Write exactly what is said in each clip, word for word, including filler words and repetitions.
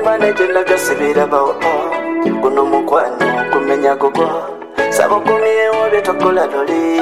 Jemba negenda gasibira bawo kuno mukwano kumenya gogo sabo kumyewo betokola doli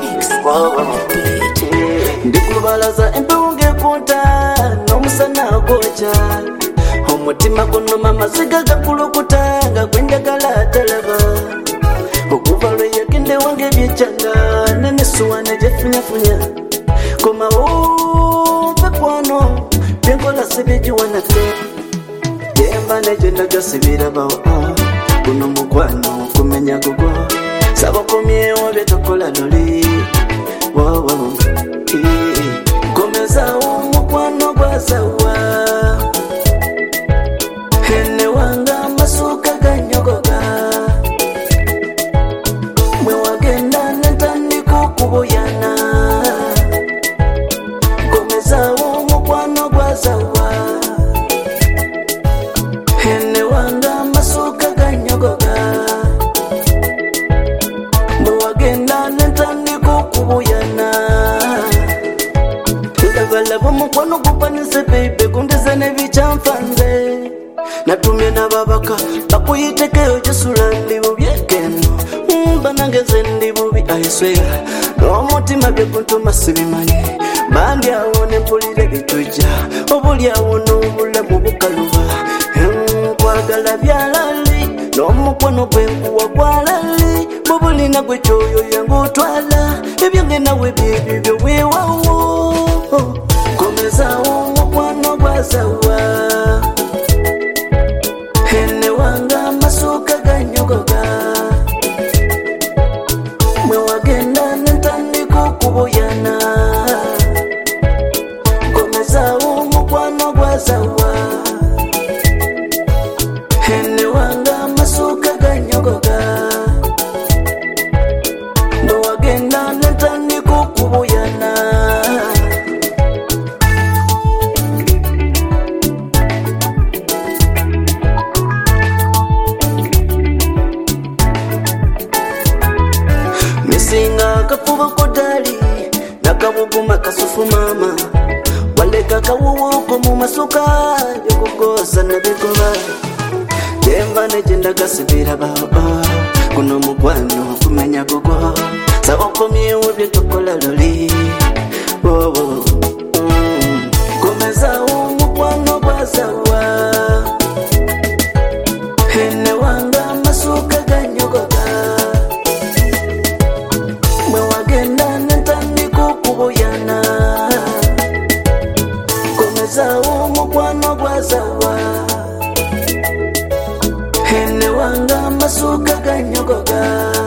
ndikubalaza empeunge kuta nomusana gocha omutima guno mama ziga gakulukuta nga gwendagala talaba okuva lwe yagende wange byekyanga nenesuwane gyefunyafunya koma wumve kwano byenkola sibigiwanafe Jemba negenda gasibira bawo kuno mukwano kumenya gogo sabo kumyewo betokola doli wow wow komeza umukwano gwazawa hene wanga masuka ganyogoga mwe wagenda natandika kubuyana komeza umukwano gwazawa hene wanga masuka ganyogoga mwe wagenda natandika kubuyana Lava mukwano kupanise baby kundeze nebichamfanze natumye nababaka bakuyitekeyo jesula ndibu byekeno banangeze ndibubi I swear n'omutima byekuntuma sibimanye bandi awone mpulire bituja obuli awone obulamu bukaluba nkwagala byalali n'omukwano gwenkuwa gwalali bubulina gwekyoyo yangu otwala ebyange nawe byebyo wewawo komeza umukwano gwazawa hene wanga masuka ganyogoga mwe wagenda natandika kubuyana komeza umukwano gwazawa hene wanga masuka ganyogoga mwe wagenda natandika kubuyana Singa kafuba kodali nakabuguma kasufu mama waleka kawuko mu masuka yokugoza nabigoba Jemba negenda gasibira baba kuno mugwano kumenya gogo sabo komyewo byetokola loli oh, oh. Mm. Komeza umugwano gwazawa hene wanga masuka ganyogoga kubuyana komeza umukwano gwazawa hene wanga masuka ganyogoga